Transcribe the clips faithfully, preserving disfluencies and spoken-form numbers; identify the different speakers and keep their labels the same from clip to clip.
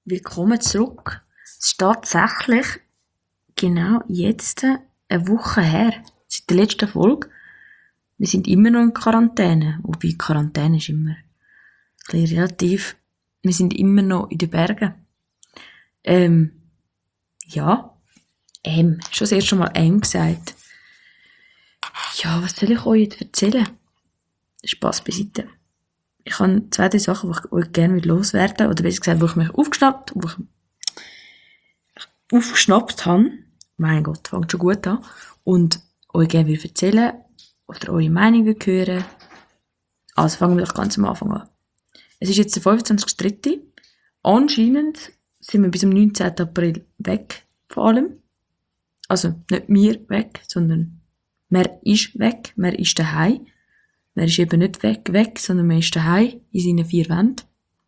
Speaker 1: Willkommen zurück. Es ist tatsächlich genau jetzt eine Woche her, seit der letzten Folge. Wir sind immer noch in Quarantäne. Wobei Quarantäne ist immer ein bisschen relativ. Wir sind immer noch in den Bergen. Ähm, ja, ähm, schon das erste Mal ähm gesagt. Ja, was soll ich euch jetzt erzählen? Spass beiseite. Ich habe zwei, drei Sachen, die ich euch gerne loswerden will, oder besser gesagt, wo ich mich aufgeschnappt, wo ich aufgeschnappt habe. Mein Gott, fängt schon gut an. Und euch gerne will erzählen, oder eure Meinung will hören. Also fangen wir doch ganz am Anfang an. Es ist jetzt der fünfundzwanzigster dritte Anscheinend sind wir bis zum neunzehnten April weg, vor allem. Also nicht wir weg, sondern man ist weg, man ist daheim. Man ist eben nicht weg, weg, sondern man ist daheim in seinen vier Wänden.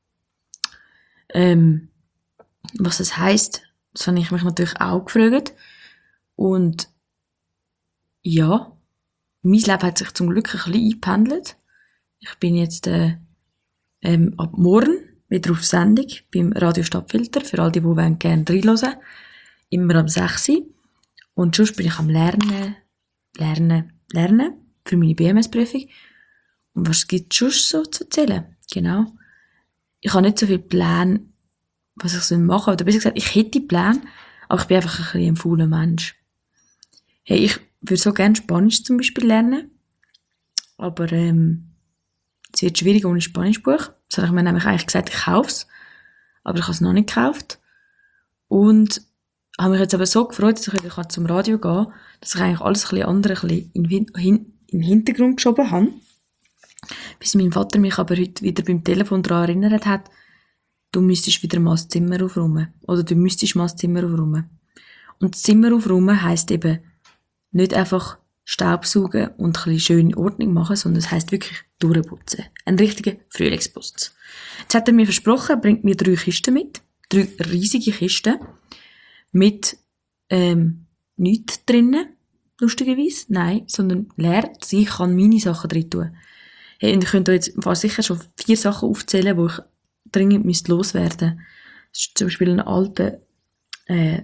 Speaker 1: Ähm, was das heisst, das habe ich mich natürlich auch gefragt. Und ja, mein Leben hat sich zum Glück ein bisschen eingependelt. Ich bin jetzt äh, ähm, ab morgen wieder auf Sendung beim Radio Stadtfilter, für all die, die gerne reinhören. Immer am sechs Uhr. Und sonst bin ich am Lernen, Lernen, Lernen für meine B M S-Prüfung. Und was gibt es sonst so zu erzählen? Genau. Ich habe nicht so viele Pläne, was ich machen soll. Oder besser gesagt, ich hätte Pläne, aber ich bin einfach ein bisschen ein fauler Mensch. Hey, ich würde so gerne Spanisch zum Beispiel lernen. Aber ähm, es wird schwierig ohne Spanischbuch. Das habe ich mir nämlich eigentlich gesagt, ich kaufe es. Aber ich habe es noch nicht gekauft. Und habe mich jetzt aber so gefreut, dass ich wieder zum Radio gehen kann, dass ich eigentlich alles ein bisschen andere ein bisschen in, in, in den Hintergrund geschoben habe. Bis mein Vater mich aber heute wieder beim Telefon daran erinnert hat, du müsstest wieder mal das Zimmer aufräumen. Oder du müsstest mal das Zimmer aufräumen. Und das Zimmer aufräumen heisst eben nicht einfach Staubsaugen und ein bisschen schöne Ordnung machen, sondern es heisst wirklich durchputzen. Ein richtiger Frühlingsputz. Jetzt hat er mir versprochen, er bringt mir drei Kisten mit. Drei riesige Kisten. Mit ähm, nichts drinnen, lustigerweise. Nein, sondern leer. Also ich kann meine Sachen drin tun. Hey, und ich könnte euch jetzt sicher schon vier Sachen aufzählen, die ich dringend müsste loswerden. Das ist zum Beispiel ein alter äh,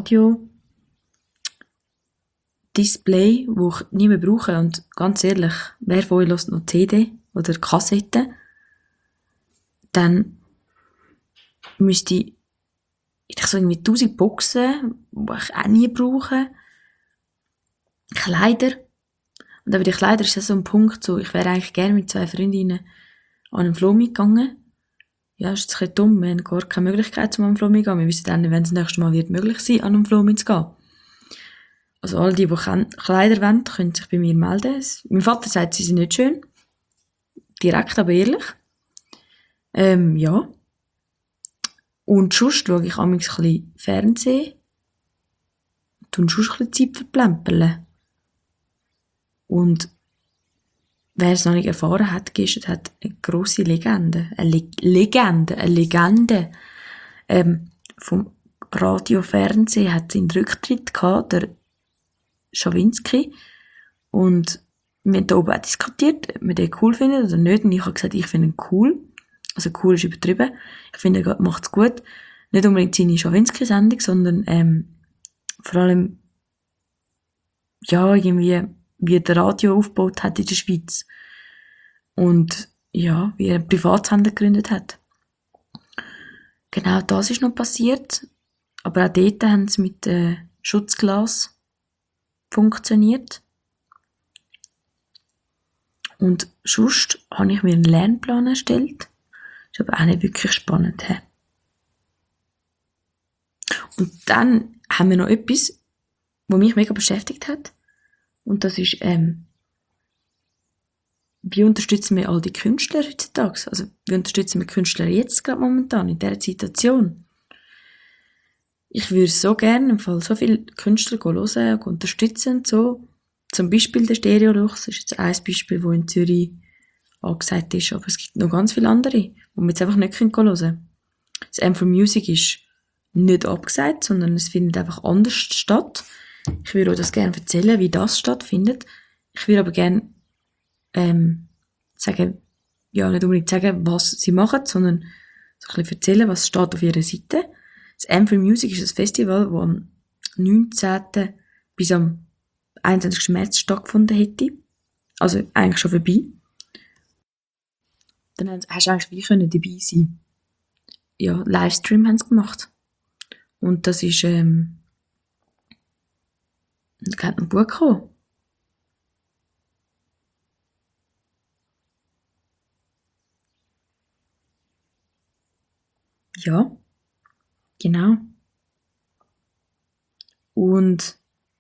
Speaker 1: Radio-Display, den ich nie mehr brauche. Und ganz ehrlich, wer von euch hört noch C D oder Kassette? Dann müsste ich, ich so irgendwie tausend Boxen, die ich auch nie brauche. Kleider. Und aber die Kleider ist ja so ein Punkt, so, ich wäre eigentlich gerne mit zwei Freundinnen an einen Flomi gegangen. Ja, ist jetzt ein bisschen dumm, wir haben gar keine Möglichkeit, zum an einen Flomi zu gehen. Wir wissen dann, wenn es das nächste Mal wird möglich sein, an einen Flomi zu gehen. Also all die, die Kleider wollen, können sich bei mir melden. Mein Vater sagt, sie sind nicht schön. Direkt, aber ehrlich. Ähm, ja. Und sonst schaue ich manchmal ein bisschen Fernsehen. Und sonst ein bisschen Zeit verplempern. Und wer es noch nicht erfahren hat, gestern hat eine grosse Legende, eine Le- Legende, eine Legende ähm, vom Radio-Fernsehen hat seinen Rücktritt gehabt, der Schawinski. Und wir haben da oben auch diskutiert, ob wir den cool finden oder nicht. Und ich habe gesagt, ich finde ihn cool. Also cool ist übertrieben. Ich finde, er macht es gut. Nicht unbedingt seine Schawinski-Sendung, sondern ähm, vor allem ja, irgendwie wie er Radio aufgebaut hat in der Schweiz. Und ja, wie er einen Privatsender gegründet hat. Genau das ist noch passiert. Aber auch dort haben sie mit äh, Schutzglas funktioniert. Und sonst habe ich mir einen Lernplan erstellt. Ist aber auch nicht wirklich spannend. He? Und dann haben wir noch etwas, was mich mega beschäftigt hat. Und das ist, ähm, wie unterstützen wir all die Künstler heutzutage? Also, wie unterstützen wir Künstler jetzt gerade momentan, in dieser Situation? Ich würde so gerne, im Fall so viele Künstler hören und unterstützen und so. Zum Beispiel der Stereolux ist jetzt ein Beispiel, das in Zürich angesagt ist. Aber es gibt noch ganz viele andere, die wir jetzt einfach nicht hören können. Das M for Music ist nicht abgesagt, sondern es findet einfach anders statt. Ich würde euch das gerne erzählen, wie das stattfindet. Ich würde aber gerne ähm, sagen, ja, nicht unbedingt sagen, was sie machen, sondern so ein bisschen erzählen, was steht auf ihrer Seite. Das Amfree Music ist ein Festival, das am neunzehnten bis am einundzwanzigsten März stattgefunden hätte. Also eigentlich schon vorbei. Dann hast du eigentlich wie können dabei sein. Ja, Livestream haben sie gemacht. Und das ist, ähm, da hat ein Buch gekommen. Ja, genau. Und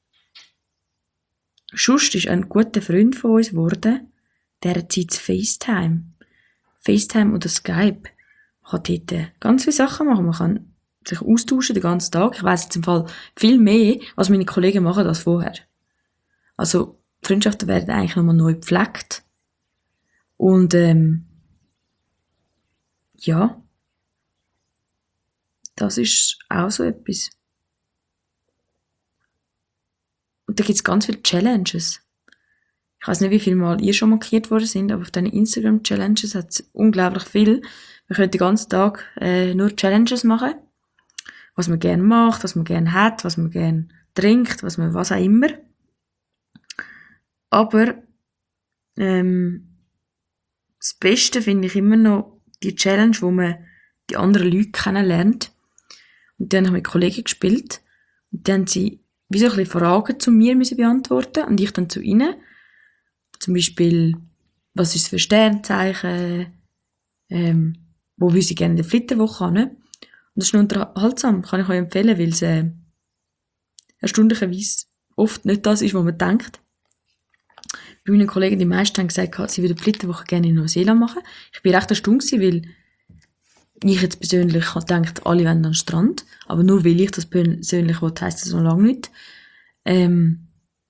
Speaker 1: Schust ist ein guter Freund von uns geworden, der hat Zeit FaceTime. FaceTime oder Skype. Man kann dort äh, ganz viele Sachen machen. Man kann sich austauschen den ganzen Tag. Ich weiss jetzt im Fall viel mehr, was meine Kollegen machen als vorher. Also, Freundschaften werden eigentlich nochmal neu gepflegt. Und, ähm, ja, das ist auch so etwas. Und da gibt's ganz viele Challenges. Ich weiss nicht, wie viele Mal ihr schon markiert worden sind, aber auf diesen Instagram-Challenges hat es unglaublich viel. Man könnte den ganzen Tag äh, nur Challenges machen. Was man gerne macht, was man gerne hat, was man gerne trinkt, was man was auch immer. Aber ähm, das Beste finde ich immer noch die Challenge, wo man die anderen Leute kennenlernt. Und die haben ich mit Kollegen gespielt. Und dann haben sie wie so ein bisschen Fragen zu mir müssen beantworten und ich dann zu ihnen. Zum Beispiel, was ist es für Sternzeichen? Ähm, wo will sie gerne in der Flitterwoche hin? Und das ist noch unterhaltsam, kann ich euch empfehlen, weil es äh, erstaunlicherweise oft nicht das ist, was man denkt. Bei meinen Kollegen, die meisten haben gesagt, sie würden die Flitterwoche gerne in Neuseeland machen. Ich bin recht erstaunt gewesen, weil ich jetzt persönlich gedacht, alle wollen an den Strand. Aber nur weil ich das persönlich will, heisst das noch lange nicht. Ähm,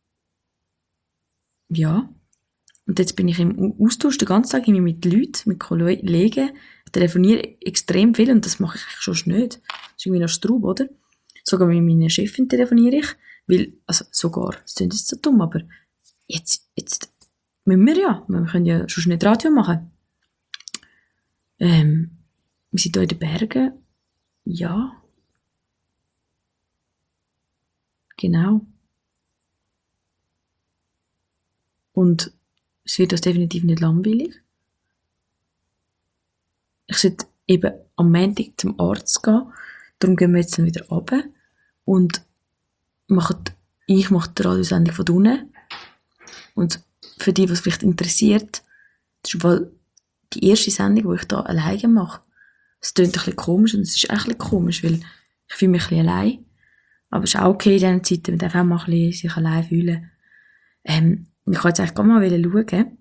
Speaker 1: ja. Und jetzt bin ich im Austausch den ganzen Tag mit Leuten, mit Kollegen. Ich telefoniere extrem viel und das mache ich eigentlich schon nicht. Das ist irgendwie noch Straub, oder? Sogar mit meiner Chefin telefoniere ich. Weil, also sogar, das klingt jetzt so dumm, aber jetzt, jetzt müssen wir ja. Wir können ja schon nicht Radio machen. Ähm, wir sind hier in den Bergen. Ja. Genau. Und es wird uns definitiv nicht langweilig. Ich sollte eben am Montag zum Arzt gehen. Darum gehen wir jetzt dann wieder runter. Und machen, ich mache die Radiosendung von unten. Und für die, was vielleicht interessiert, das ist weil die erste Sendung, die ich da alleine mache. Es klingt ein bisschen komisch und es ist auch ein bisschen komisch, weil ich fühle mich ein bisschen allein. Aber es ist auch okay in diesen Zeiten, man darf auch mal ein bisschen sich allein fühlen. Ähm, ich kann jetzt eigentlich gerade mal schauen,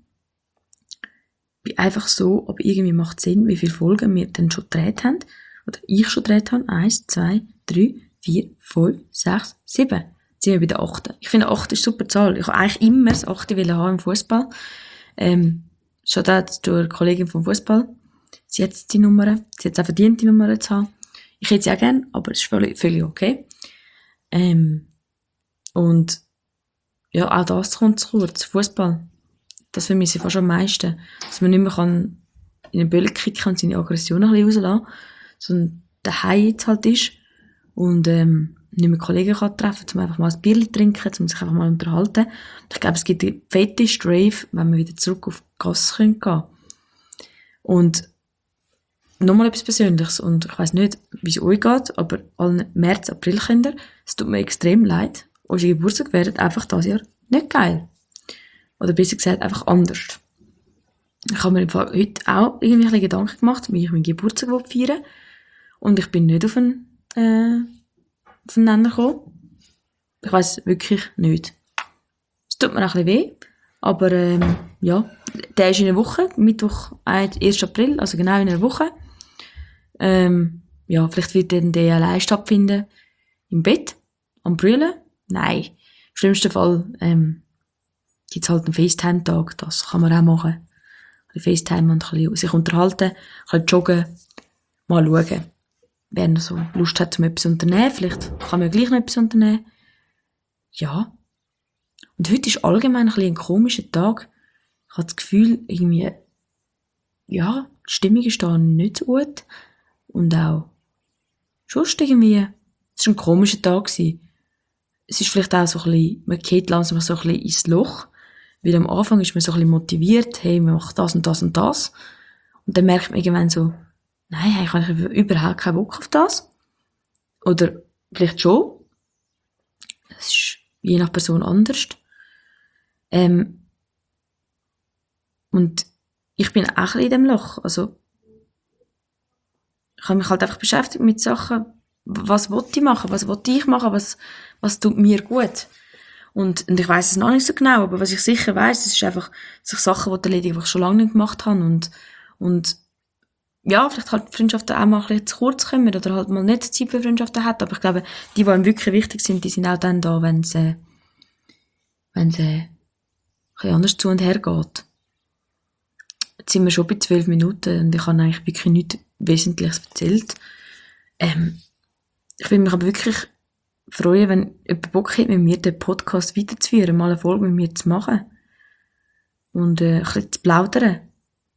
Speaker 1: wie einfach so, aber irgendwie macht es Sinn, wie viele Folgen wir dann schon gedreht haben. Oder ich schon gedreht habe. Eins, zwei, drei, vier, fünf, sechs, sieben. Jetzt sind wir bei der achten. Ich finde, acht ist eine super Zahl. Ich wollte eigentlich immer das achte haben im Fußball. Ähm, schon da durch die Kollegin vom Fußball. Sie hat jetzt die Nummer. Sie hat es auch verdient, die Nummer zu haben. Ich hätte sie auch gerne, aber es ist völlig, völlig okay. Ähm, und ja, auch das kommt zu kurz. Fußball. Das vermisse ich fast am meisten. Dass man nicht mehr kann in den Böllen kicken und seine Aggression ein bisschen rauslassen, sondern daheim jetzt halt ist und ähm, nicht mehr Kollegen kann treffen, um einfach mal ein Bier zu trinken, um sich einfach mal unterhalten. Ich glaube, es gibt die fette Strave, wenn wir wieder zurück auf die Gasse gehen können. Und nochmal etwas Persönliches, und ich weiss nicht, wie es euch geht, aber allen März-April-Kindern, es tut mir extrem leid, unsere Geburtstag werden einfach dieses Jahr nicht geil. Oder besser gesagt, einfach anders. Ich habe mir im Fall heute auch irgendwie ein bisschen Gedanken gemacht, wie ich meinen Geburtstag feiern will. Und ich bin nicht auf einen, äh, auf einen Nenner gekommen. Ich weiss wirklich nicht. Es tut mir auch ein bisschen weh. Aber, ähm, ja. Der ist in einer Woche. Mittwoch, ersten April. Also genau in einer Woche. Ähm, ja, vielleicht wird dann der allein stattfinden. Im Bett. Am Brüllen. Nein. Im schlimmsten Fall, ähm, gibt's halt einen FaceTime-Tag, das kann man auch machen. Ein bisschen FaceTime und ein bisschen sich unterhalten, ein bisschen joggen, mal schauen. Wer noch so Lust hat, um etwas zu unternehmen, vielleicht kann man ja gleich noch etwas unternehmen. Ja. Und heute ist allgemein ein bisschen ein komischer Tag. Ich habe das Gefühl, irgendwie, ja, die Stimmung ist da nicht so gut. Und auch sonst irgendwie, es war ein komischer Tag gewesen. Es ist vielleicht auch so ein bisschen, man geht langsam so ein bisschen ins Loch, weil am Anfang ist man so ein bisschen motiviert, hey, man macht das und das und das. Und dann merkt man irgendwann so, nein, ich habe überhaupt keinen Bock auf das. Oder vielleicht schon. Es ist je nach Person anders. Ähm, und ich bin auch ein bisschen in dem Loch. Also, ich habe mich halt einfach beschäftigt mit Sachen, was wollte ich machen, was wollte ich machen, was, was tut mir gut. Und, und ich weiss es noch nicht so genau, aber was ich sicher weiss, ist einfach, dass ich Sachen erledigen, die ich schon lange nicht gemacht habe und, und ja, vielleicht halt Freundschaften auch mal ein bisschen zu kurz kommen oder halt mal nicht Zeit für Freundschaften hat, aber ich glaube, die, die einem wirklich wichtig sind, die sind auch dann da, wenn es, äh, wenn es, äh, ein bisschen anders zu und her geht. Jetzt sind wir schon bei zwölf Minuten und ich habe eigentlich wirklich nichts Wesentliches erzählt. Ähm, ich würde mich aber wirklich freuen, wenn jemand Bock hat, mit mir den Podcast weiterzuführen, mal eine Folge mit mir zu machen. Und äh, ein bisschen zu plaudern.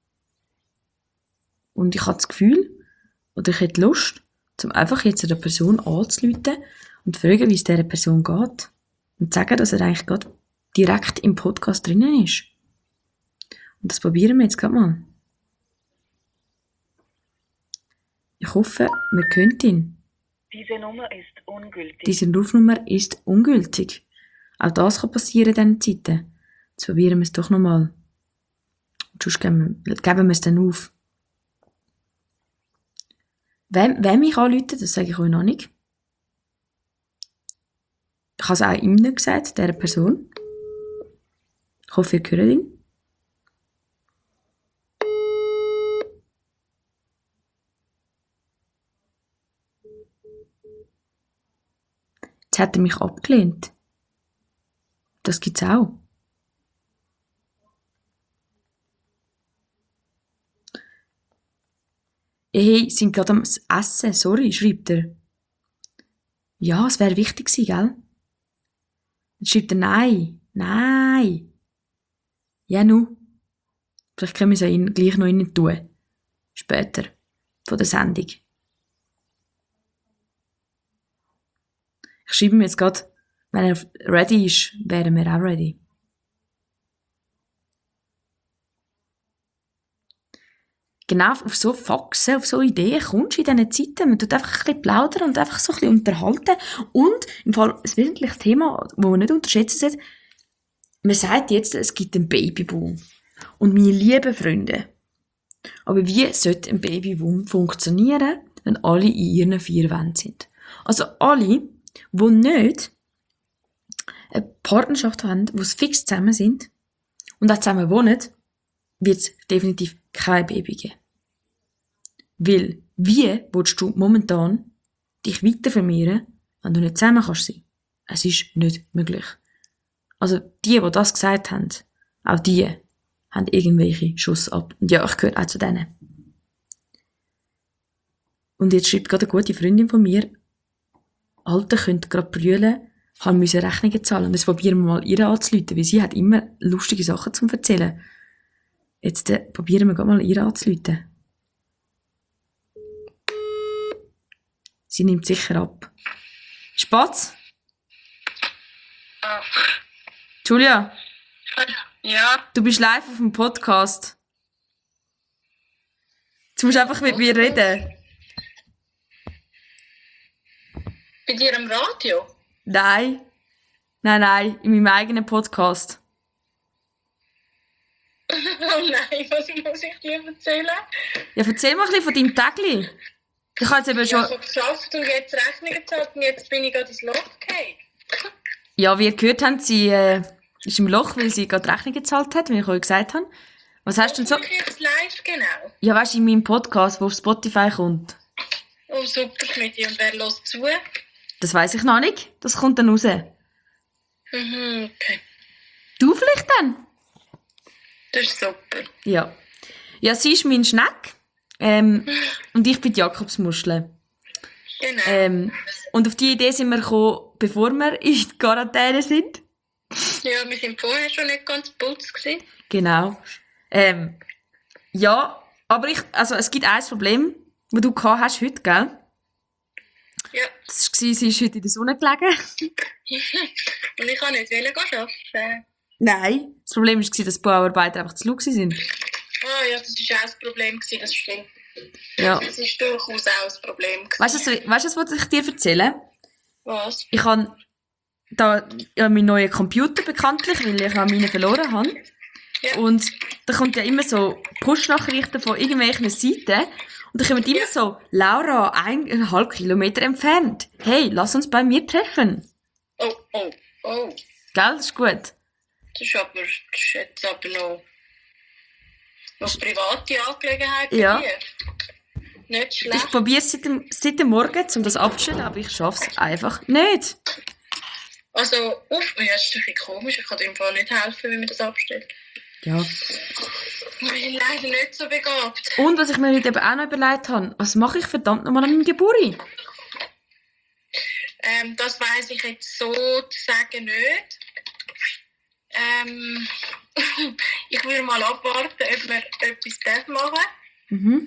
Speaker 1: Und ich habe das Gefühl, oder ich hätte Lust, um einfach jetzt einer Person anzurufen und zu fragen, wie es dieser Person geht. Und zu sagen, dass er eigentlich gerade direkt im Podcast drinnen ist. Und das probieren wir jetzt gerade mal. Ich hoffe, man kennt ihn.
Speaker 2: Diese Nummer ist ungültig.
Speaker 1: Diese Rufnummer ist ungültig. Auch das kann passieren in diesen Zeiten. Jetzt probieren wir es doch nochmal. Sonst geben wir, geben wir es dann auf. Wem, wem ich anrufe, das sage ich euch noch nicht. Ich habe es auch ihm nicht gesagt, dieser Person. Ich hoffe, ihr hört ihn. Jetzt hat er mich abgelehnt. Das gibt's auch. Hey, sind gerade am Essen, sorry, schreibt er. Ja, es wäre wichtig gewesen, gell? Dann schreibt er, nein, nein. Ja, nu. Vielleicht können wir es ja ihn gleich noch innen tun. Später. Von der Sendung. Ich schreibe ihm jetzt gerade, wenn er ready ist, wären wir auch ready. Genau auf so Faxen, auf so Ideen kommst du in diesen Zeiten. Man tut einfach ein bisschen plaudern und einfach so ein bisschen unterhalten. Und im Fall ein wesentliches Thema, das man nicht unterschätzen sollte, man sagt jetzt, es gibt einen Babyboom. Und meine lieben Freunde, aber wie sollte ein Babyboom funktionieren, wenn alle in ihren vier Wänden sind? Also alle, die nicht eine Partnerschaft haben, wo sie fix zusammen sind und auch zusammen wohnen, wird es definitiv kein Baby geben. Weil, wie willst du momentan dich weiter vermehren, wenn du nicht zusammen kannst sein? Es ist nicht möglich. Also, die, die das gesagt haben, auch die, haben irgendwelche Schuss ab. Und ja, ich gehöre auch zu denen. Und jetzt schreibt gerade eine gute Freundin von mir, Alter, könnt gerade brüllen, haben müssen Rechnungen zahlen. Und jetzt probieren wir mal ihr anzurufen, weil sie hat immer lustige Sachen zu erzählen. Jetzt äh, probieren wir gerade mal ihr anzurufen. Sie nimmt sicher ab. Spatz?
Speaker 2: Oh.
Speaker 1: Julia?
Speaker 2: Ja.
Speaker 1: Du bist live auf dem Podcast. Jetzt musst du einfach mit mir reden.
Speaker 2: Bei dir am Radio?
Speaker 1: Nein. Nein, nein, in meinem eigenen Podcast.
Speaker 2: Oh nein, was muss ich dir erzählen?
Speaker 1: Ja, erzähl mal ein bisschen von deinem Tagli. Ich habe jetzt eben schon...
Speaker 2: Ich habe geschafft und jetzt Rechnungen gezahlt und jetzt bin ich gerade ins Loch gefallen.
Speaker 1: Ja, wie ihr gehört habt, sie äh, ist im Loch, weil sie gerade Rechnung gezahlt hat, wie ich euch gesagt habe. Was hast du denn so...
Speaker 2: Ich jetzt live, genau.
Speaker 1: Ja, weißt du, in meinem Podcast, der auf Spotify kommt.
Speaker 2: Oh, super, Schmidt. Und wer hört zu?
Speaker 1: Das weiss ich noch nicht. Das kommt dann raus.
Speaker 2: Mhm, okay.
Speaker 1: Du vielleicht dann?
Speaker 2: Das ist super.
Speaker 1: Ja. Ja, sie ist mein Schneck. Ähm, und ich bin die Jakobsmuschel.
Speaker 2: Genau.
Speaker 1: Ähm, und auf die Idee sind wir gekommen, bevor wir in die Quarantäne sind.
Speaker 2: Ja, wir sind vorher schon nicht ganz putz gewesen.
Speaker 1: Genau. Ähm, ja, aber ich, also es gibt ein Problem. die du gehabt hast heute, gell?
Speaker 2: Ja.
Speaker 1: Das war, sie ist heute in der Sonne gelegen.
Speaker 2: Und ich kann nicht wollen gehen arbeiten.
Speaker 1: Nein. Das Problem war, dass die Bauarbeiter einfach zu laut waren.
Speaker 2: Ah ja, das war auch das Problem, gewesen, das stimmt.
Speaker 1: Ja.
Speaker 2: Das ist durchaus auch ein Problem. gewesen.
Speaker 1: Weißt du, was, weißt du, was ich dir erzählen?
Speaker 2: Was?
Speaker 1: Ich habe da ja, meinen neuen Computer bekanntlich, weil ich an meinen verloren habe.
Speaker 2: Ja.
Speaker 1: Und da kommt ja immer so Push-Nachrichten von irgendwelchen Seiten. Und da kommen immer
Speaker 2: Ja.
Speaker 1: so, Laura, eineinhalb Kilometer entfernt. Hey, lass uns bei mir treffen.
Speaker 2: Oh, oh, oh.
Speaker 1: Gell, das ist gut.
Speaker 2: Das ist aber, das ist jetzt aber noch, noch private Angelegenheit bei
Speaker 1: Ja.
Speaker 2: dir. Nicht
Speaker 1: Ich
Speaker 2: schlecht.
Speaker 1: probiere es seit dem, seit dem Morgen, um das abzustellen, aber ich schaffe es einfach nicht.
Speaker 2: Also, uff, ja, das ist ein bisschen komisch. Ich kann dir im Fall nicht helfen, wie man das abstellt.
Speaker 1: Ja.
Speaker 2: Ich bin leider nicht so begabt.
Speaker 1: Und was ich mir heute eben auch noch überlegt habe, was mache ich verdammt nochmal an meinem Geburtstag?
Speaker 2: Ähm, das weiss ich jetzt sozusagen nicht. Ähm, ich würde mal abwarten, ob wir etwas machen dürfen.
Speaker 1: Mhm.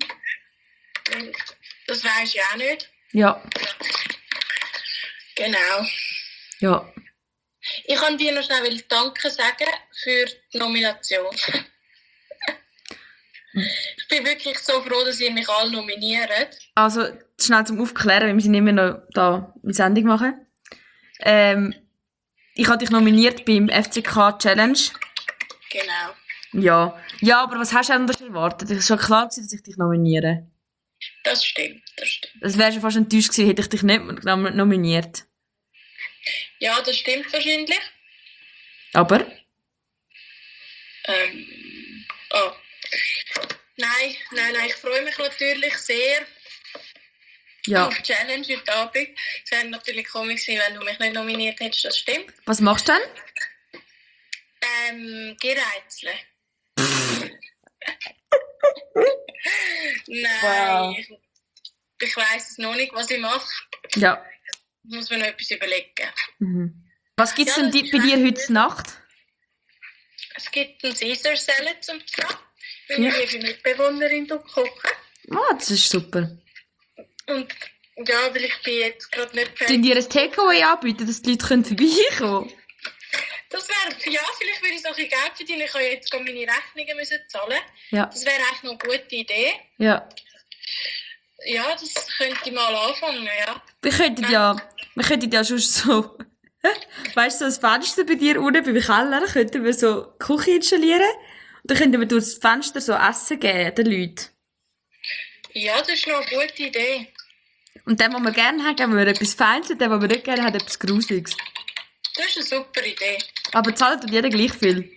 Speaker 2: Das weiss ich auch nicht.
Speaker 1: Ja.
Speaker 2: Genau.
Speaker 1: Ja.
Speaker 2: Ich kann dir noch schnell Danke sagen für die Nomination. Ich bin wirklich so froh, dass ihr mich alle nominiert.
Speaker 1: Also, schnell zum Aufklären, weil wir sind immer noch da eine Sendung machen. Ähm, ich habe dich nominiert beim F C K Challenge.
Speaker 2: Genau.
Speaker 1: Ja. Ja, aber was hast du anders erwartet? Es war schon klar gewesen, dass ich dich nominiere.
Speaker 2: Das stimmt, das stimmt.
Speaker 1: Das wäre schon fast enttäuscht gewesen, hätte ich dich nicht nom- nominiert.
Speaker 2: Ja, das stimmt wahrscheinlich.
Speaker 1: Aber?
Speaker 2: Ähm, oh. Nein, nein, nein, ich freue mich natürlich sehr
Speaker 1: Ja.
Speaker 2: auf die Challenge heute Abend. Es wäre natürlich komisch gewesen, wenn du mich nicht nominiert hättest, das stimmt.
Speaker 1: Was machst du denn?
Speaker 2: Ähm, Gereizle. Nein,
Speaker 1: Wow.
Speaker 2: ich, ich weiss es noch nicht, was ich mache.
Speaker 1: Ja.
Speaker 2: Ich muss mir noch etwas überlegen.
Speaker 1: Mhm. Was gibt's
Speaker 2: Ja,
Speaker 1: denn
Speaker 2: das
Speaker 1: di- bei dir heute Nacht?
Speaker 2: Es gibt einen Caesar Salad zum Mittag.
Speaker 1: Ja.
Speaker 2: Meine liebe Mitbewohnerin dort kochen.
Speaker 1: Ah, das ist super.
Speaker 2: Und ja, weil ich bin jetzt gerade nicht
Speaker 1: Tun
Speaker 2: fertig.
Speaker 1: dir ein Takeaway anbieten, dass die Leute können vorbeikommen können?
Speaker 2: Das wäre, ja, vielleicht würde ich so ein bisschen Geld verdienen. Ich habe jetzt gerade meine Rechnungen müssen zahlen.
Speaker 1: Ja.
Speaker 2: Das wäre eigentlich noch eine gute Idee.
Speaker 1: Ja.
Speaker 2: Ja, das könnte ich mal anfangen, ja.
Speaker 1: Wir könnten ja, wir könnten ja schon so, weißt du, so ein Fenster bei dir unten beim Keller, könnten wir so Küche installieren. Und dann könnten wir durch das Fenster so Essen geben, den Leuten.
Speaker 2: Ja, das ist noch eine gute Idee.
Speaker 1: Und den, was wir gerne haben, geben wir etwas Feines, und den, was wir nicht gerne haben, etwas Gruseliges.
Speaker 2: Das ist eine super Idee.
Speaker 1: Aber zahlt jeder gleich viel.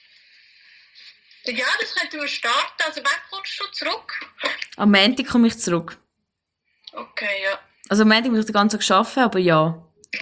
Speaker 2: Ja, das könnten wir starten. Also, wann kommst du zurück?
Speaker 1: Am Montag komme ich zurück.
Speaker 2: Okay, ja.
Speaker 1: Also am Montag muss ich den ganzen Tag arbeiten, aber ja.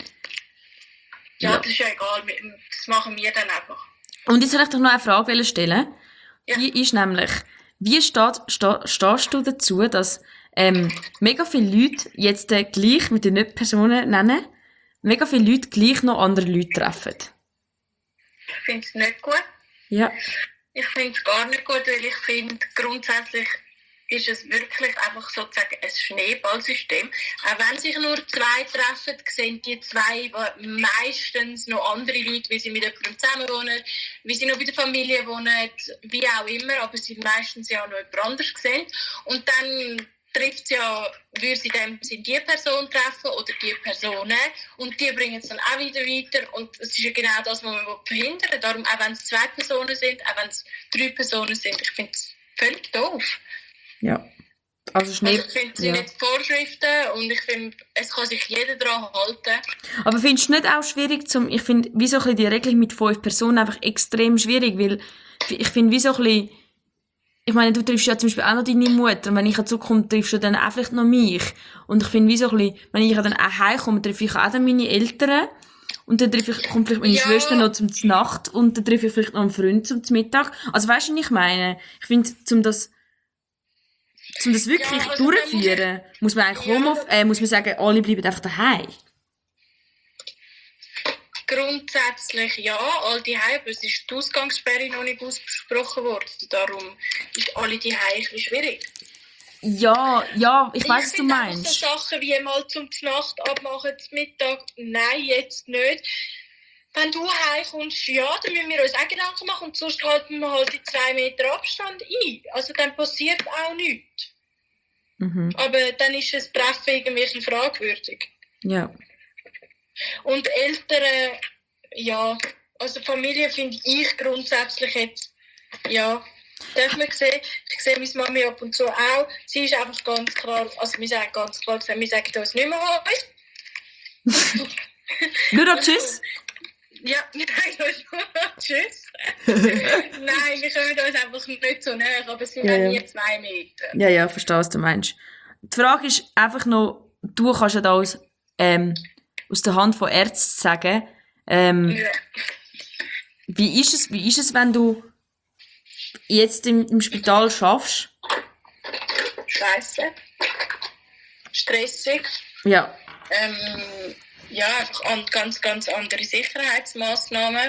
Speaker 2: Ja,
Speaker 1: Ja.
Speaker 2: das ist ja egal. Wir- Das machen wir dann einfach.
Speaker 1: Und jetzt soll ich doch noch eine Frage stellen.
Speaker 2: Ja.
Speaker 1: Die ist nämlich, wie steht, sta, stehst du dazu, dass ähm, mega viele Leute jetzt äh, gleich, mit den nicht Personen nennen, mega viele Leute gleich noch andere Leute treffen?
Speaker 2: Ich finde es nicht gut.
Speaker 1: Ja.
Speaker 2: Ich finde es gar nicht gut, weil ich finde, grundsätzlich ist es wirklich einfach sozusagen ein Schneeballsystem. Auch wenn sich nur zwei treffen, sehen die zwei meistens noch andere Leute, wie sie mit jemandem zusammen wohnen, wie sie noch bei der Familie wohnen, wie auch immer, aber sie meistens ja noch jemand anderes sehen. Und dann trifft sie ja, würde sie in dem Sinn die Person treffen oder die Personen und die bringen es dann auch wieder weiter und es ist ja genau das, was man verhindern will. Darum, auch wenn es zwei Personen sind, auch wenn es drei Personen sind, ich finde es völlig doof.
Speaker 1: Ja. Also Schnee.
Speaker 2: Also ich finde, es
Speaker 1: ja.
Speaker 2: sind jetzt Vorschriften und ich finde, es kann sich jeder daran halten.
Speaker 1: Aber findest du nicht auch schwierig zum, ich finde, wie so ein bisschen die Regelung mit fünf Personen einfach extrem schwierig, weil ich finde, wie so ein bisschen, ich meine, du triffst ja zum Beispiel auch noch deine Mutter und wenn ich zurückkomme, triffst du dann auch vielleicht noch mich. Und ich finde, wie so ein bisschen, wenn ich dann auch heimkomme, treffe ich auch dann meine Eltern und dann treffe ich, kommt vielleicht meine
Speaker 2: Ja.
Speaker 1: Schwester noch zum Nacht und dann treffe ich vielleicht noch einen Freund zum Mittag. Also weißt du, was ich meine? Ich finde, um das Um das wirklich
Speaker 2: Ja, also
Speaker 1: durchzuführen, muss man eigentlich
Speaker 2: Ja.
Speaker 1: Home of, äh, muss man sagen, alle bleiben einfach daheim.
Speaker 2: Grundsätzlich ja, all die Heim, aber es ist die Ausgangssperre noch nicht ausgesprochen worden. Darum ist alle die Heim ein bisschen schwierig.
Speaker 1: Ja, ja, ich
Speaker 2: Ich
Speaker 1: weiss, was du
Speaker 2: finde einfach so
Speaker 1: meinst.
Speaker 2: Sachen wie mal zum Nacht abmachen, zum Mittag, nein, jetzt nicht. Wenn du heimkommst, ja, dann müssen wir uns auch Gedanken machen und sonst halten wir halt die zwei Meter Abstand ein. Also dann passiert auch nichts.
Speaker 1: Mhm.
Speaker 2: Aber dann ist das Treffen irgendwie fragwürdig.
Speaker 1: Ja.
Speaker 2: Und Eltern, ja, also Familie finde ich grundsätzlich jetzt, ja, darf man sehen. Ich sehe meine Mami ab und zu auch. Sie ist einfach ganz klar, also wir sagen ganz klar, wir sagen uns nicht mehr Hallo.
Speaker 1: Nur noch Tschüss.
Speaker 2: Ja, wir sagen uns nur noch Tschüss. Nein, wir kommen uns einfach nicht so näher, aber es sind
Speaker 1: Ja,
Speaker 2: auch
Speaker 1: ja.
Speaker 2: nie zwei Meter.
Speaker 1: Ja, ja, verstehe, was du meinst. Die Frage ist einfach noch, du kannst ja da aus, ähm, aus der Hand von Ärzten sagen, ähm,
Speaker 2: Ja.
Speaker 1: wie ist es, wie ist es, wenn du jetzt im, im Spital schaffst?
Speaker 2: Scheiße. Stressig.
Speaker 1: Ja.
Speaker 2: Ähm, ja, einfach an, ganz, ganz andere Sicherheitsmaßnahmen.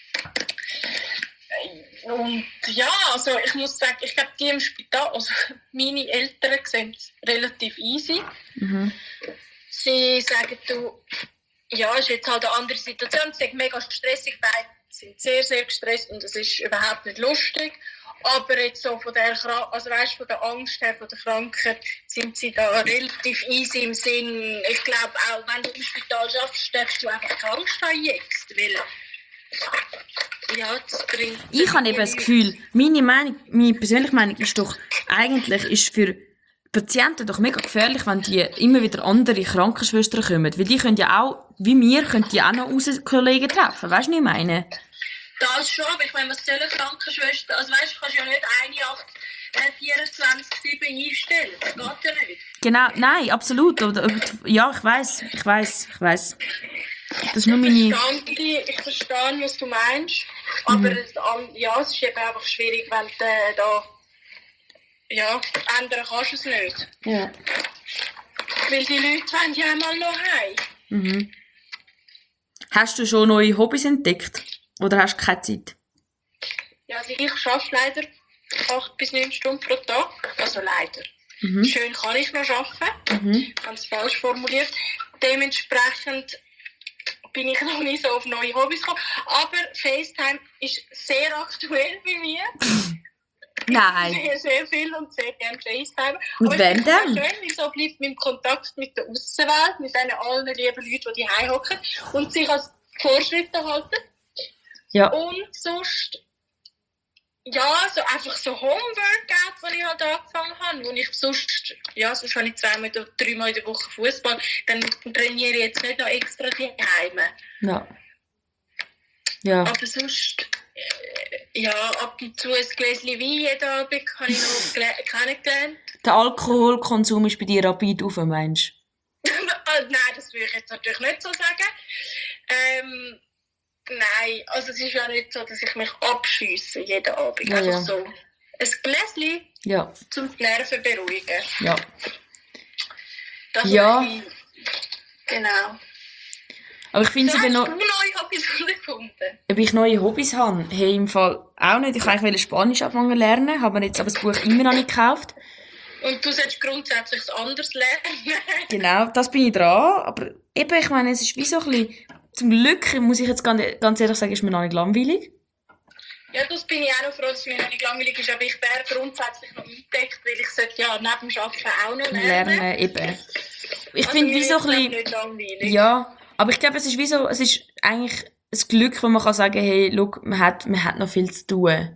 Speaker 2: Und ja, also ich muss sagen, ich glaube, die im Spital, also meine Eltern sehen es relativ easy.
Speaker 1: Mhm.
Speaker 2: Sie sagen, du, ja, ist jetzt halt eine andere Situation, sie sind mega stressig, beide sind sehr, sehr gestresst und es ist überhaupt nicht lustig. Aber jetzt so von der, also weißt, von der Angst her, von der Krankheit, sind sie da relativ easy im Sinn. Ich glaube auch, wenn du im Spital schaffst, darfst du einfach keine Angst haben jetzt, weil ja, das bringt...
Speaker 1: Ich habe eben das Gefühl, meine Meinung, meine persönliche Meinung ist doch, eigentlich ist für Patienten doch mega gefährlich, wenn die immer wieder andere Krankenschwestern kommen. Weil die können ja auch, wie wir, können die auch noch Außenkollegen treffen. Weißt du, was ich meine?
Speaker 2: Das schon, aber ich meine, was sollen Krankenschwestern... Also weißt du, kannst ja nicht eine acht, äh, vierundzwanzig sieben einstellen. Das geht ja nicht.
Speaker 1: Genau, nein, absolut. Oder, ja, ich weiss, ich weiss, ich weiss. Das ist nur meine...
Speaker 2: Ich verstehe, ich verstehe, was du meinst. Aber
Speaker 1: Mhm.
Speaker 2: es, ja, es ist eben einfach schwierig, wenn du äh, da... Ja, ändern kannst du es nicht.
Speaker 1: Ja.
Speaker 2: Weil die Leute wollen ja einmal noch heim.
Speaker 1: Mhm. Hast du schon neue Hobbys entdeckt? Oder hast du keine Zeit?
Speaker 2: Ja, also ich arbeite leider acht bis neun Stunden pro Tag. Also leider.
Speaker 1: Mhm.
Speaker 2: Schön kann ich noch arbeiten.
Speaker 1: Mhm.
Speaker 2: Ich habe es falsch formuliert. Dementsprechend bin ich noch nicht so auf neue Hobbys gekommen. Aber FaceTime ist sehr aktuell bei mir.
Speaker 1: Nein.
Speaker 2: Sehr, sehr viel und sehr gerne FaceTime.
Speaker 1: Mit
Speaker 2: Aber
Speaker 1: wem
Speaker 2: ich finde es
Speaker 1: denn?
Speaker 2: auch schön, wieso bleibt mein Kontakt mit der Aussenwelt, mit diesen allen lieben Leuten, die hier hocken und sich als Vorschriften halten.
Speaker 1: Ja.
Speaker 2: Und sonst, ja, so einfach so Home-Workouts, die ich halt angefangen habe, wo ich sonst, ja, sonst habe ich zweimal oder dreimal in der Woche Fußball, dann trainiere ich jetzt nicht noch extra die Heime.
Speaker 1: Ja. Ja.
Speaker 2: Aber sonst, äh, ja, ab und zu ein Gläschen Wein jeden Abend habe ich noch gele- kennengelernt.
Speaker 1: Der Alkoholkonsum ist bei dir rapid auf, meinst
Speaker 2: Also, nein, das würde ich jetzt natürlich nicht so sagen. Ähm, nein, also es ist ja nicht so, dass ich mich abschiesse jeden Abend.
Speaker 1: Ja,
Speaker 2: Einfach
Speaker 1: ja.
Speaker 2: so ein Gläschen
Speaker 1: du? Ja.
Speaker 2: zum die Nerven beruhigen.
Speaker 1: Ja.
Speaker 2: Das
Speaker 1: Ja.
Speaker 2: ich, genau.
Speaker 1: Aber ich finde
Speaker 2: So,
Speaker 1: es
Speaker 2: hast
Speaker 1: eben
Speaker 2: du
Speaker 1: noch,
Speaker 2: neue Hobbys gefunden?
Speaker 1: ob ich neue Hobbys habe. Hey, im Fall auch nicht. Ich wollte eigentlich Spanisch anfangen zu lernen, habe mir jetzt aber das Buch immer noch nicht gekauft.
Speaker 2: Und du solltest grundsätzlich anders lernen.
Speaker 1: Genau, das bin ich dran. Aber eben, ich meine, es ist wie so ein bisschen, zum Glück, muss ich jetzt ganz, ganz ehrlich sagen, ist mir noch nicht langweilig.
Speaker 2: Ja, das bin ich auch noch froh, dass mir noch nicht langweilig ist, aber ich wäre grundsätzlich noch eingedeckt, weil ich sollte ja neben dem Arbeiten auch noch lernen.
Speaker 1: Lernen, eben. Ich
Speaker 2: Also
Speaker 1: finde,
Speaker 2: mir
Speaker 1: wie so ein
Speaker 2: wird's, glaub,
Speaker 1: bisschen,
Speaker 2: nicht langweilig.
Speaker 1: ja, aber ich glaube, es ist wie so, es ist eigentlich ein Glück, wenn man kann sagen, hey, look, man hat, man hat noch viel zu tun.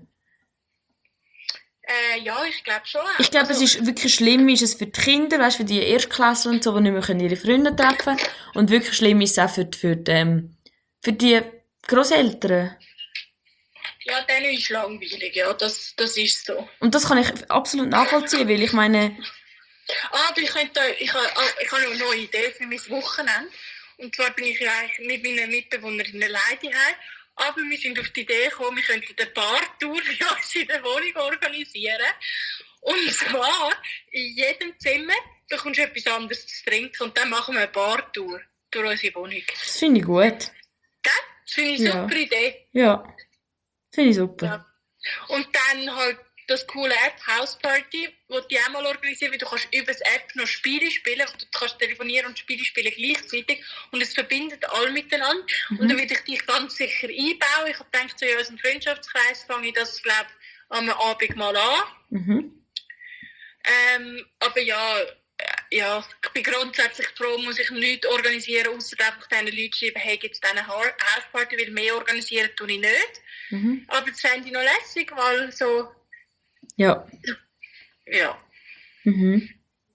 Speaker 2: Äh, ja, ich glaube schon. Auch.
Speaker 1: Ich glaube,
Speaker 2: also,
Speaker 1: es ist wirklich schlimm, ist es für die Kinder, weißt, für die Erstklässler und so, die nicht mehr können ihre Freunde treffen können. Und wirklich schlimm ist es auch für, die- für, die, ähm, für die Grosseltern.
Speaker 2: Ja, dann ist langweilig, ja, das, das ist so.
Speaker 1: Und das kann ich absolut nachvollziehen, weil ich meine,
Speaker 2: Ah, aber ich, könnte, ich, habe, ah, ich habe noch eine neue Idee für mein Wochenende. Und zwar bin ich ja eigentlich mit meiner Mitbewohnerin alleine heim. Aber wir sind auf die Idee gekommen, wir könnten eine Bartour für uns in der Wohnung organisieren. Und zwar, in jedem Zimmer bekommst du etwas anderes zu trinken und dann machen wir eine Bartour durch unsere Wohnung.
Speaker 1: das finde ich gut.
Speaker 2: Gell? Das finde ich eine
Speaker 1: Ja.
Speaker 2: super Idee.
Speaker 1: Ja, finde ich super.
Speaker 2: Ja. Und dann halt das coole App House Party, wo die auch mal organisieren, weil du kannst über das App noch Spiele spielen, du kannst telefonieren und Spiele spielen gleichzeitig und es verbindet alle miteinander. Mhm. Und da würde ich dich ganz sicher einbauen. Ich habe gedacht, so in unserem Freundschaftskreis fange ich das, glaube ich, am Abend mal an. Mhm. Ähm, aber ja, ja, ich bin grundsätzlich froh, muss ich nichts organisieren, außer einfach diesen Leuten schreiben, hey, gibt es diese Hausparty, weil mehr organisieren tue ich nicht. Mhm. Aber das fände ich noch lässig, weil so...
Speaker 1: Ja.
Speaker 2: Ja.
Speaker 1: Mhm.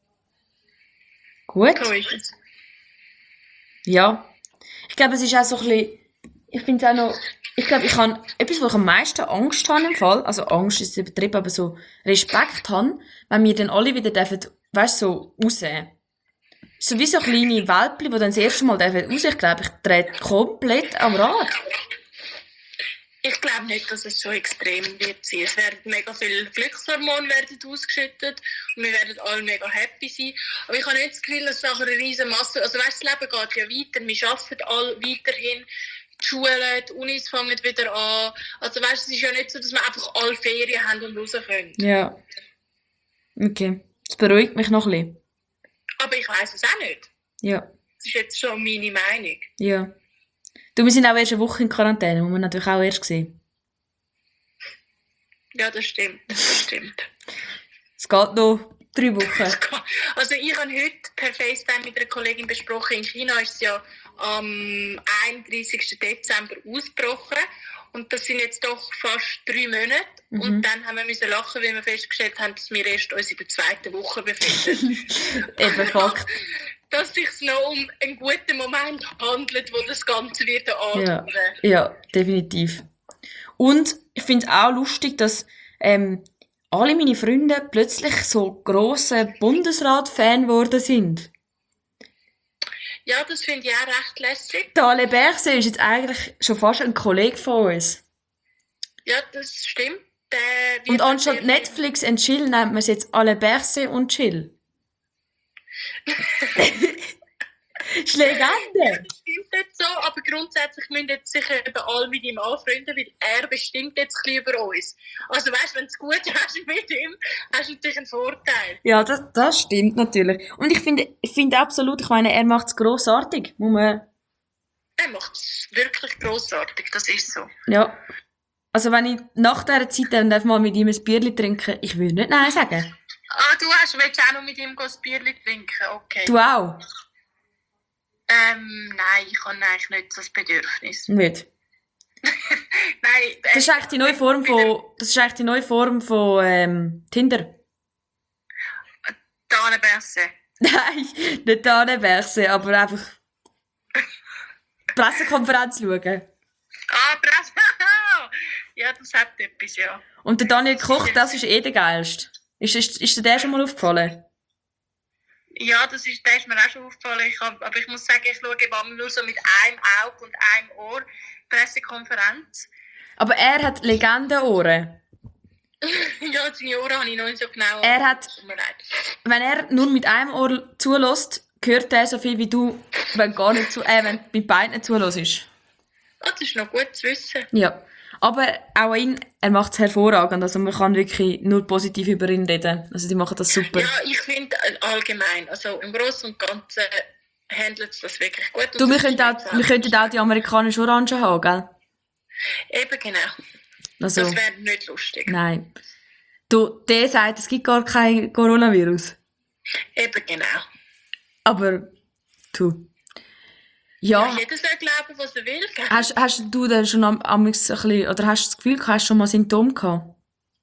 Speaker 1: Gut.
Speaker 2: So ist es.
Speaker 1: Ja. Ich glaube, es ist auch so ein bisschen... Ich finde es auch noch... Ich glaube, ich habe etwas, wo ich am meisten Angst habe im Fall, also Angst ist übertrieben, aber so Respekt habe, wenn wir dann alle wieder dürfen, weißt du, so raus. So wie so kleine Welpen, die dann das erste Mal dürfen raus. Ich glaube, ich drehe komplett am Rad.
Speaker 2: Ich glaube nicht, dass es so extrem wird sein. Es werden mega viele Glückshormone werden ausgeschüttet und wir werden alle mega happy sein. Aber ich habe nicht das Gefühl, dass es nachher eine riesen Masse... Also weißt, das Leben geht ja weiter, wir arbeiten alle weiterhin. Die Schulen, die Unis fangen wieder an. Also weißt, es ist ja nicht so, dass wir einfach alle Ferien haben und raus können.
Speaker 1: Ja. Okay. Das beruhigt mich noch ein bisschen.
Speaker 2: Aber ich weiss es auch nicht.
Speaker 1: Ja.
Speaker 2: Das ist jetzt schon meine Meinung.
Speaker 1: Ja. Du, wir sind auch erst eine Woche in Quarantäne, muss man natürlich auch erst sehen.
Speaker 2: Ja, das stimmt. Das stimmt.
Speaker 1: Es geht noch drei Wochen.
Speaker 2: Also ich habe heute per FaceTime mit einer Kollegin besprochen, in China ist es ja am einunddreißigsten Dezember ausgebrochen. Und das sind jetzt doch fast drei Monate. Mhm. Und dann haben wir müssen lachen, weil wir festgestellt haben, dass wir erst uns in der zweiten Woche befinden.
Speaker 1: Eben Fakt.
Speaker 2: Dass es sich noch um einen guten Moment handelt, wo das Ganze wird andauern.
Speaker 1: Ja, ja, definitiv. Und ich finde es auch lustig, dass ähm, alle meine Freunde plötzlich so grosse Bundesrat-Fan geworden sind.
Speaker 2: Ja, das finde ich auch recht lässig.
Speaker 1: Der Alain Berset ist jetzt eigentlich schon fast ein Kollege von uns.
Speaker 2: Ja, das stimmt. Der
Speaker 1: und anstatt Netflix und Chill nennt man es jetzt Alain Berset und Chill. ist Legende.
Speaker 2: Ja, das stimmt nicht so, aber grundsätzlich müssen jetzt sicher eben alle mit ihm anfreunden, weil er bestimmt jetzt ein bisschen über uns. Also weißt, wenn du es gut hast mit ihm, hast du natürlich einen Vorteil.
Speaker 1: Ja, das, das stimmt natürlich. Und ich finde ich finde absolut, ich meine, er macht es grossartig. Muss man...
Speaker 2: Er macht es wirklich grossartig, das ist so.
Speaker 1: Ja. Also wenn ich nach dieser Zeit dann darf mal mit ihm ein Bierchen trinken, ich würde nicht Nein sagen.
Speaker 2: Ah, du hast, willst auch noch mit ihm ein Bierchen trinken, okay.
Speaker 1: Du auch?
Speaker 2: Ähm, nein, ich habe eigentlich nicht so das Bedürfnis.
Speaker 1: Nicht?
Speaker 2: Nein. Äh,
Speaker 1: das ist eigentlich die neue Form von, das ist eigentlich die neue Form von ähm, Tinder.
Speaker 2: Daneberse.
Speaker 1: Nein, nicht Daneberse, aber einfach Pressekonferenz schauen.
Speaker 2: Ah, Presse. Ja, das hat etwas, ja.
Speaker 1: Und der Daniel Koch, das ist eh der geilste. Ist, ist, ist dir der schon mal aufgefallen?
Speaker 2: Ja, das ist, der ist mir auch schon aufgefallen. Ich hab, aber ich muss sagen, ich schaue eben nur so mit einem Auge und einem Ohr Pressekonferenz.
Speaker 1: Aber er hat Legendenohren.
Speaker 2: Ja, seine Ohren habe ich noch nicht so genau.
Speaker 1: Er hat, wenn er nur mit einem Ohr zulässt, hört er so viel wie du, wenn gar nicht zu, äh, wenn du mit beiden zulässt.
Speaker 2: Ah, das ist noch gut zu wissen.
Speaker 1: Ja. Aber auch ihn, er macht es hervorragend. Also man kann wirklich nur positiv über ihn reden. Also die machen das super.
Speaker 2: Ja, ich finde allgemein, also im Großen und Ganzen handelt es das wirklich gut.
Speaker 1: Du, wir könnten, auch, wir könnten auch die amerikanischen Orangen haben, gell?
Speaker 2: Eben genau.
Speaker 1: Also,
Speaker 2: das wäre nicht lustig.
Speaker 1: Nein. Du, der sagt, es gibt gar kein Coronavirus.
Speaker 2: Eben genau.
Speaker 1: Aber, du... Ja.
Speaker 2: Ja, jeder soll glauben, was er will. Gell?
Speaker 1: Hast, hast du denn schon am, am ein bisschen, oder hast du das Gefühl, hast du schon mal Symptome gehabt?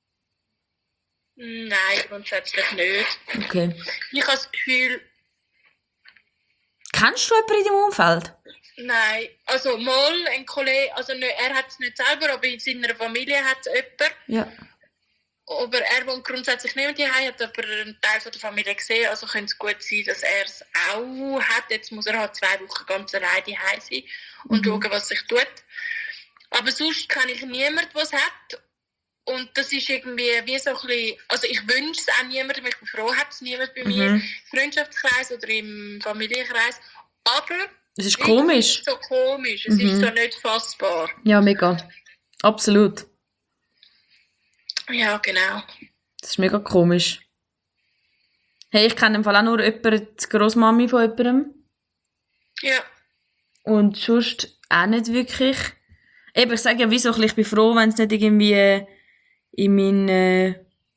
Speaker 2: Nein, grundsätzlich nicht.
Speaker 1: Okay.
Speaker 2: Ich habe das Gefühl...
Speaker 1: Kennst du jemanden in deinem Umfeld?
Speaker 2: Nein, also mal ein Kollege, also nicht, er hat es nicht selber, aber in seiner Familie hat es jemanden.
Speaker 1: Ja.
Speaker 2: Aber er wohnt grundsätzlich nicht mit daheim, hat aber einen Teil von der Familie gesehen, also könnte es gut sein, dass er es auch hat. Jetzt muss er halt zwei Wochen ganz alleine daheim sein und mhm. schauen, was sich tut. Aber sonst kenne ich niemanden, der es hat. Und das ist irgendwie wie so ein bisschen, also ich wünsche es auch niemandem, ich bin froh, hat es niemand bei mhm. mir im Freundschaftskreis oder im Familienkreis. Aber
Speaker 1: es ist komisch.
Speaker 2: Es ist so komisch, es mhm. ist so nicht fassbar.
Speaker 1: Ja, mega. Absolut.
Speaker 2: Ja, genau.
Speaker 1: Das ist mega komisch. Hey, ich kenne im Fall auch nur jemanden, die Grossmami von jemandem.
Speaker 2: Ja.
Speaker 1: Und sonst auch nicht wirklich. Eben, ich sage ja, wieso, ich bin froh, wenn es nicht irgendwie äh, in mein, äh,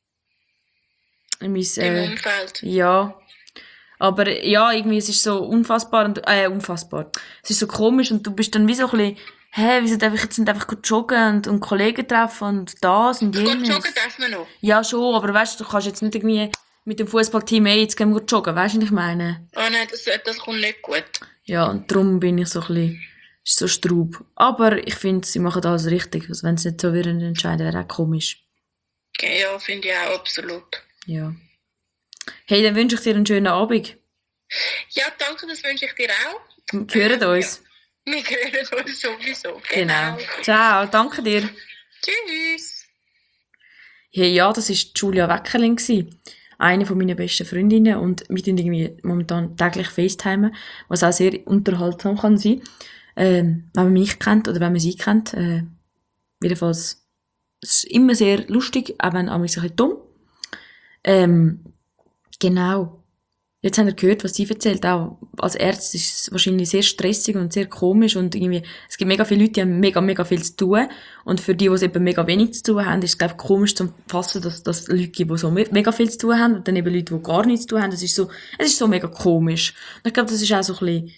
Speaker 1: in mein, äh,
Speaker 2: Im Umfeld.
Speaker 1: ja. Aber ja, irgendwie, es ist so unfassbar und, äh, unfassbar. Es ist so komisch und du bist dann wie so ein bisschen, hä, wieso darf ich jetzt nicht einfach gut joggen und, und Kollegen treffen und das und
Speaker 2: Gut
Speaker 1: jenes.
Speaker 2: joggen darf man noch.
Speaker 1: Ja, schon, aber weißt du, du kannst jetzt nicht irgendwie mit dem Fußballteam eh jetzt gehen wir joggen, weißt du, was ich meine?
Speaker 2: Ah nein, das, das kommt nicht gut.
Speaker 1: Ja, und darum bin ich so ein bisschen, ist so Straub. Aber ich finde, sie machen alles richtig. Also wenn sie nicht so würden entscheiden, wäre auch komisch.
Speaker 2: Okay, ja, finde ich auch absolut.
Speaker 1: Ja. Hey, dann wünsche ich dir einen schönen Abend.
Speaker 2: Ja, danke, das wünsche ich dir auch.
Speaker 1: Wir hören uns.
Speaker 2: Ja, wir hören uns sowieso.
Speaker 1: Genau. Ciao, danke dir.
Speaker 2: Tschüss.
Speaker 1: Hey, ja, das war Julia Weckerling, eine von meinen besten Freundinnen, und wir tun irgendwie momentan täglich FaceTimen, was auch sehr unterhaltsam kann sein, ähm, wenn man mich kennt oder wenn man sie kennt. Äh, jedenfalls, es ist immer sehr lustig, auch wenn auch ein bisschen dumm. Ähm, genau. Jetzt haben wir gehört, was sie erzählt. Auch als Ärztin ist es wahrscheinlich sehr stressig und sehr komisch und irgendwie, es gibt mega viele Leute, die haben mega, mega viel zu tun. Und für die, die es eben mega wenig zu tun haben, ist es, glaube ich, komisch zu fassen, dass, dass Leute gibt, die so mega viel zu tun haben und dann eben Leute, die gar nichts zu tun haben. Das ist so, es ist so mega komisch. Und ich glaube, das ist auch so ein bisschen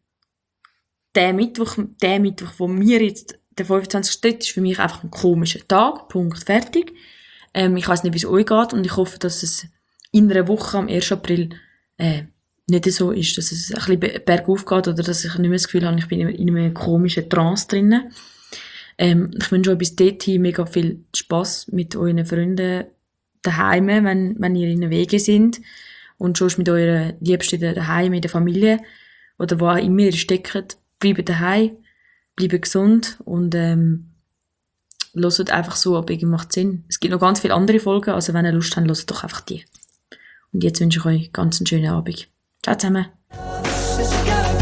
Speaker 1: der Mittwoch, der Mittwoch, wo wir jetzt, der fünfundzwanzigste ist für mich einfach ein komischer Tag. Punkt, fertig. Ähm, ich weiss nicht, wie es euch geht und ich hoffe, dass es in einer Woche am ersten April äh, nicht so ist, dass es ein bisschen bergauf geht oder dass ich nicht mehr das Gefühl habe, ich bin in einem komischen Trance drinnen. Ähm, ich wünsche euch bis dorthin mega viel Spass mit euren Freunden daheim, wenn, wenn ihr in den Wegen sind und schon mit euren Liebsten daheim in der Familie oder wo auch immer ihr steckt. Bleibt daheim, bleibt gesund und ähm, hört einfach so, ob irgendwie macht Sinn. Es gibt noch ganz viele andere Folgen, also wenn ihr Lust habt, hört doch einfach die. Und jetzt wünsche ich euch ganz einen schönen Abend. Ciao zusammen.